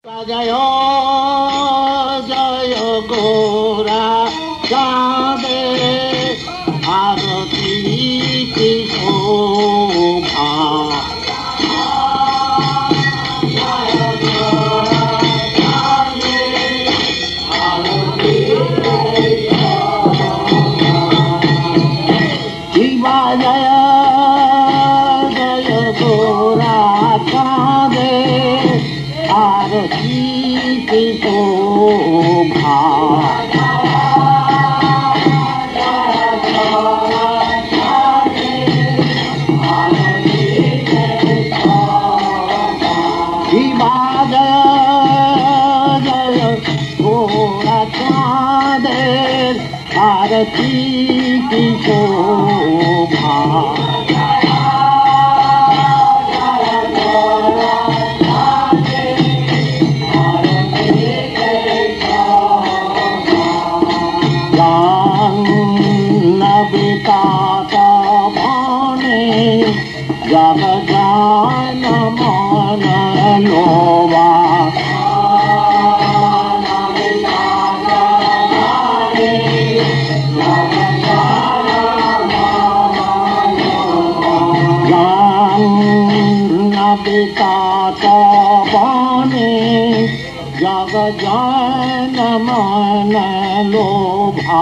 जय जय गोरा चाँदे आरती की शोभा। शिवा जय जय गोरा चाँदे आरती की शोभा। शिवा जय जय गोरा चाँदे आरती की शोभा। जब जान मन लोवा जब जान मन लोभा।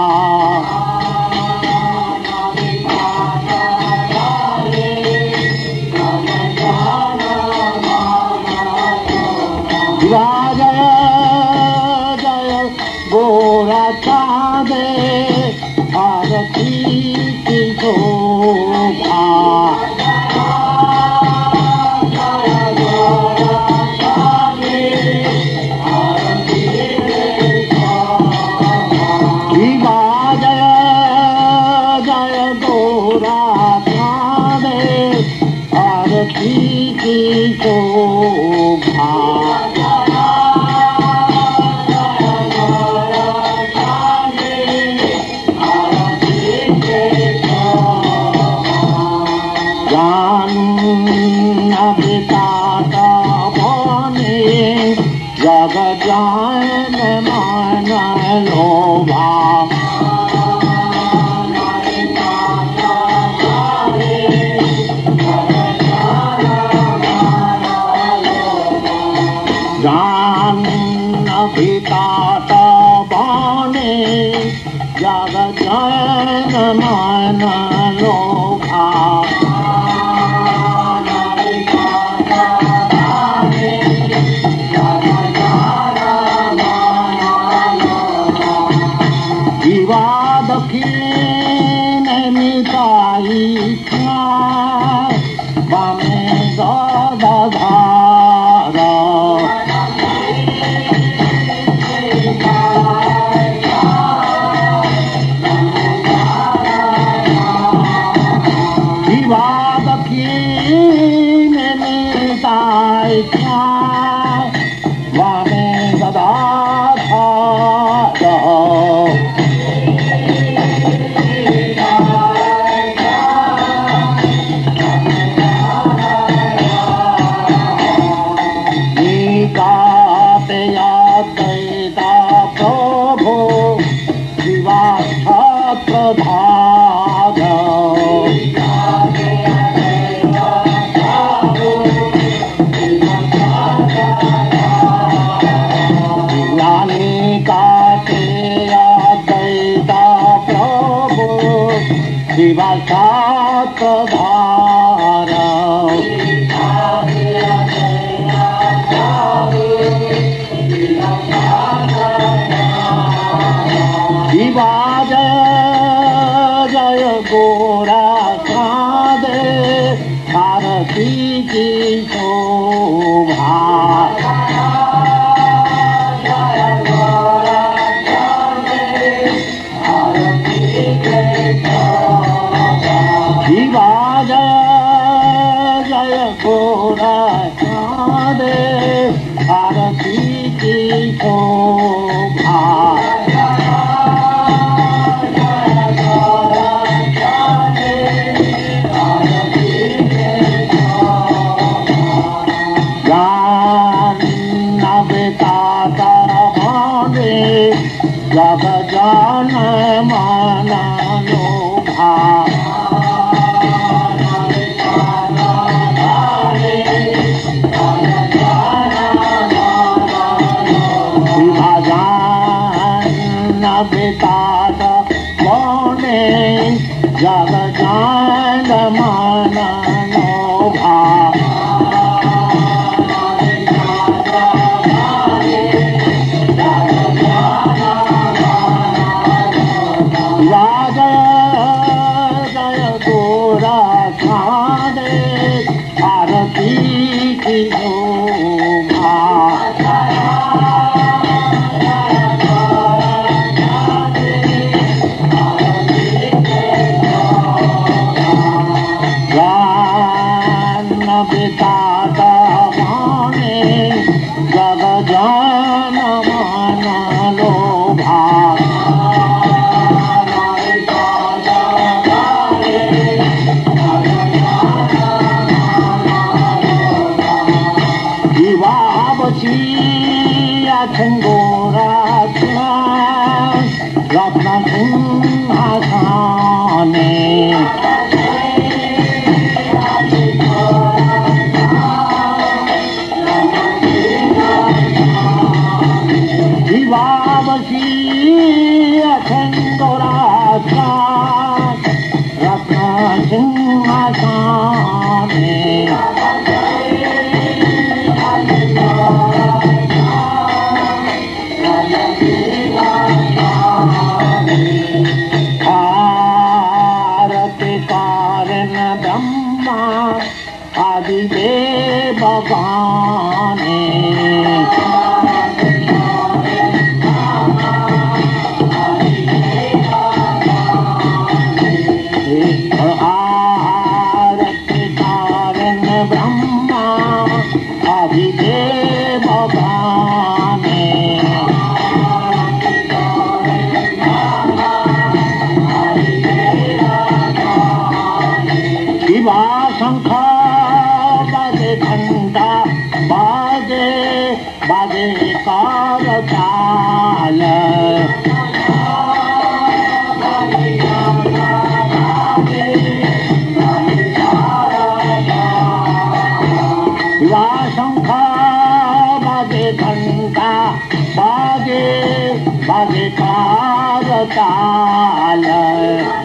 जय जय गोरा चाँदे आरती की शोभा। शिवा जय जय गोरा चाँदे आरती की शोभा। जग जान मन लोभा। जान वितात बने जग जान मन लोभा। शिवा दक्षिण निताई बामे गदाधार। शिवा दक्षिण निताई बामे गदाधार। शिवा सातधार। शिवा जय जय गोरा चाँदे आरती की शोभा। शिवा जय जय गोरा चाँदे आरती की शोभा। बेताता भाने जब जान मन लोभा बेताता भाने जब जान मन लोभा बाजे कार ताल